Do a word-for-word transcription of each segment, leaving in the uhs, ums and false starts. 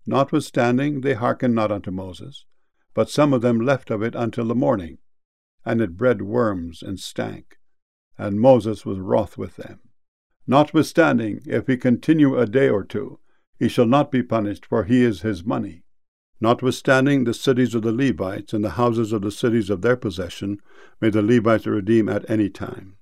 Notwithstanding they hearkened not unto Moses, but some of them left of it until the morning, and it bred worms and stank, and Moses was wroth with them. Notwithstanding, if he continue a day or two, he shall not be punished, for he is his money. Notwithstanding, the cities of the Levites and the houses of the cities of their possession may the Levites redeem at any time.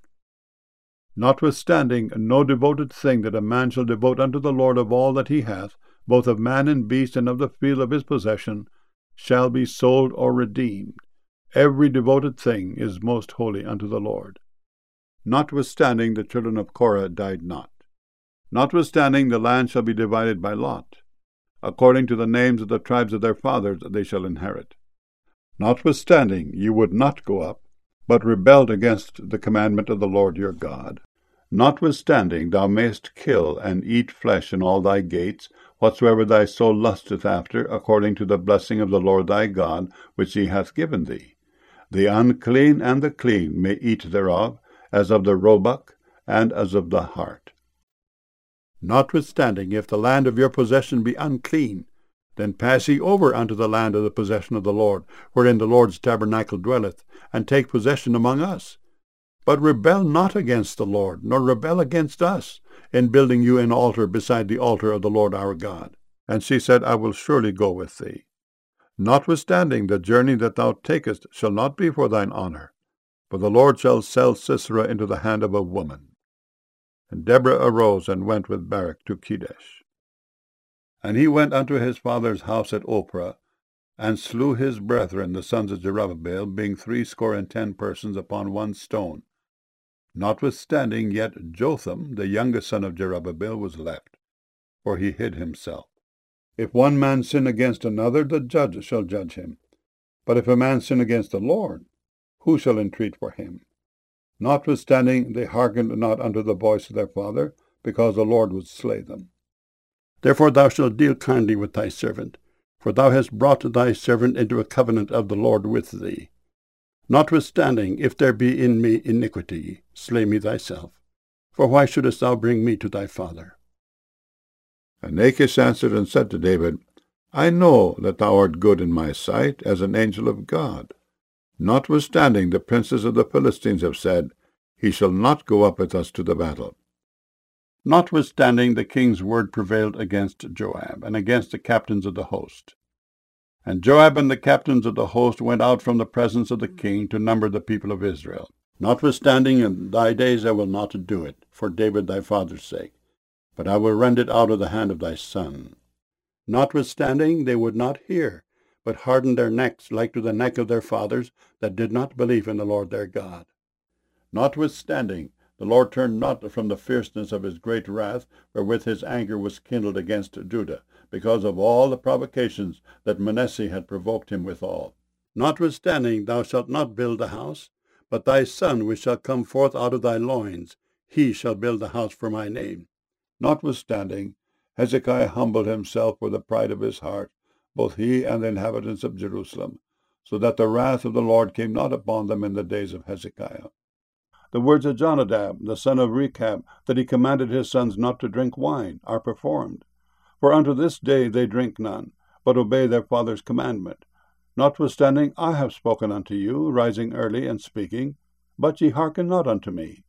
Notwithstanding, no devoted thing that a man shall devote unto the Lord of all that he hath, both of man and beast and of the field of his possession, shall be sold or redeemed. Every devoted thing is most holy unto the Lord. Notwithstanding, the children of Korah died not. Notwithstanding, the land shall be divided by lot. According to the names of the tribes of their fathers they shall inherit. Notwithstanding, you would not go up, but rebelled against the commandment of the Lord your God. Notwithstanding, thou mayest kill and eat flesh in all thy gates, whatsoever thy soul lusteth after, according to the blessing of the Lord thy God, which he hath given thee. The unclean and the clean may eat thereof, as of the roebuck, and as of the hart. Notwithstanding, if the land of your possession be unclean, then pass ye over unto the land of the possession of the Lord, wherein the Lord's tabernacle dwelleth, and take possession among us. But rebel not against the Lord, nor rebel against us, in building you an altar beside the altar of the Lord our God. And she said, I will surely go with thee. Notwithstanding, the journey that thou takest shall not be for thine honor, for the Lord shall sell Sisera into the hand of a woman. And Deborah arose and went with Barak to Kedesh. And he went unto his father's house at Ophrah, and slew his brethren, the sons of Jerubbaal, being threescore and ten persons upon one stone. Notwithstanding, yet Jotham, the youngest son of Jerubbaal, was left, for he hid himself. If one man sin against another, the judge shall judge him. But if a man sin against the Lord, who shall entreat for him? Notwithstanding, they hearkened not unto the voice of their father, because the Lord would slay them. Therefore thou shalt deal kindly with thy servant, for thou hast brought thy servant into a covenant of the Lord with thee. Notwithstanding, if there be in me iniquity, slay me thyself. For why shouldest thou bring me to thy father? And Achish answered and said to David, I know that thou art good in my sight, as an angel of God. Notwithstanding, the princes of the Philistines have said, He shall not go up with us to the battle. Notwithstanding, the king's word prevailed against Joab, and against the captains of the host. And Joab and the captains of the host went out from the presence of the king to number the people of Israel. Notwithstanding, in thy days I will not do it, for David thy father's sake, but I will rend it out of the hand of thy son. Notwithstanding, they would not hear, but hardened their necks like to the neck of their fathers, that did not believe in the Lord their God. Notwithstanding, the Lord turned not from the fierceness of his great wrath, wherewith his anger was kindled against Judah, because of all the provocations that Manasseh had provoked him withal. Notwithstanding, thou shalt not build the house, but thy son which shall come forth out of thy loins, he shall build the house for my name. Notwithstanding, Hezekiah humbled himself for the pride of his heart, both he and the inhabitants of Jerusalem, so that the wrath of the Lord came not upon them in the days of Hezekiah. The words of Jonadab, the son of Rechab, that he commanded his sons not to drink wine, are performed. For unto this day they drink none, but obey their father's commandment. Notwithstanding, I have spoken unto you, rising early and speaking, but ye hearken not unto me.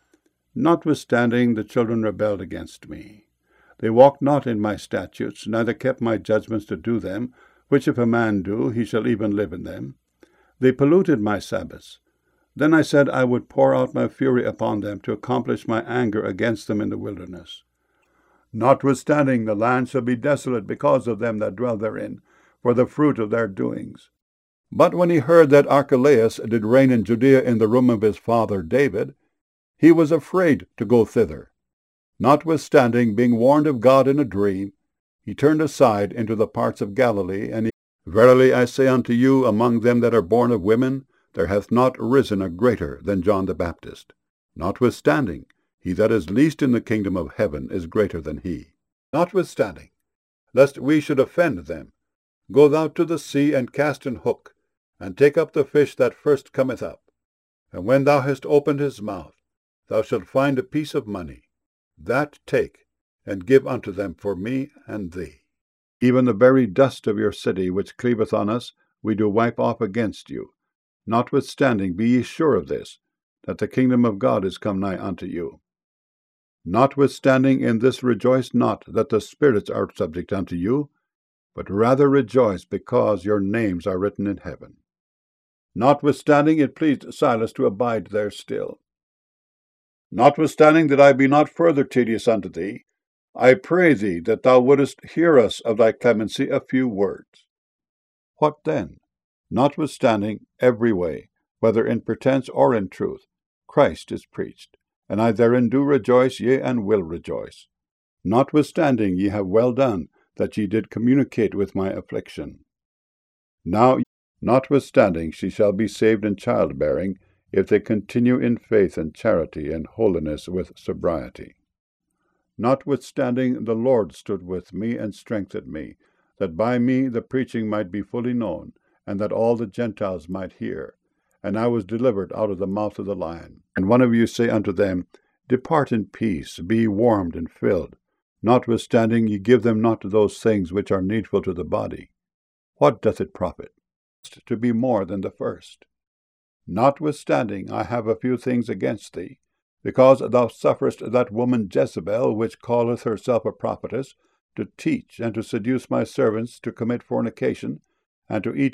Notwithstanding, the children rebelled against me. They walked not in my statutes, neither kept my judgments to do them, which if a man do, he shall even live in them. They polluted my Sabbaths. Then I said I would pour out my fury upon them, to accomplish my anger against them in the wilderness. Notwithstanding, the land shall be desolate because of them that dwell therein, for the fruit of their doings. But when he heard that Archelaus did reign in Judea in the room of his father David, he was afraid to go thither. Notwithstanding, being warned of God in a dream, he turned aside into the parts of Galilee, and he, Verily I say unto you, among them that are born of women, there hath not risen a greater than John the Baptist. Notwithstanding, he that is least in the kingdom of heaven is greater than he. Notwithstanding, lest we should offend them, go thou to the sea, and cast an hook, and take up the fish that first cometh up. And when thou hast opened his mouth, thou shalt find a piece of money. That take, and give unto them for me and thee. Even the very dust of your city, which cleaveth on us, we do wipe off against you. Notwithstanding, be ye sure of this, that the kingdom of God is come nigh unto you. Notwithstanding, in this rejoice not that the spirits are subject unto you, but rather rejoice because your names are written in heaven. Notwithstanding, it pleased Silas to abide there still. Notwithstanding that I be not further tedious unto thee, I pray thee that thou wouldest hear us of thy clemency a few words. What then? Notwithstanding, every way, whether in pretence or in truth, Christ is preached, and I therein do rejoice, yea, and will rejoice. Notwithstanding, ye have well done, that ye did communicate with my affliction. Now, notwithstanding, she shall be saved in childbearing, if they continue in faith and charity and holiness with sobriety. Notwithstanding, the Lord stood with me and strengthened me, that by me the preaching might be fully known, and that all the Gentiles might hear. And I was delivered out of the mouth of the lion. And one of you say unto them, Depart in peace, be warmed and filled. Notwithstanding, ye give them not those things which are needful to the body. What doth it profit? To be more than the first. Notwithstanding, I have a few things against thee, because thou sufferest that woman Jezebel, which calleth herself a prophetess, to teach and to seduce my servants to commit fornication, and to eat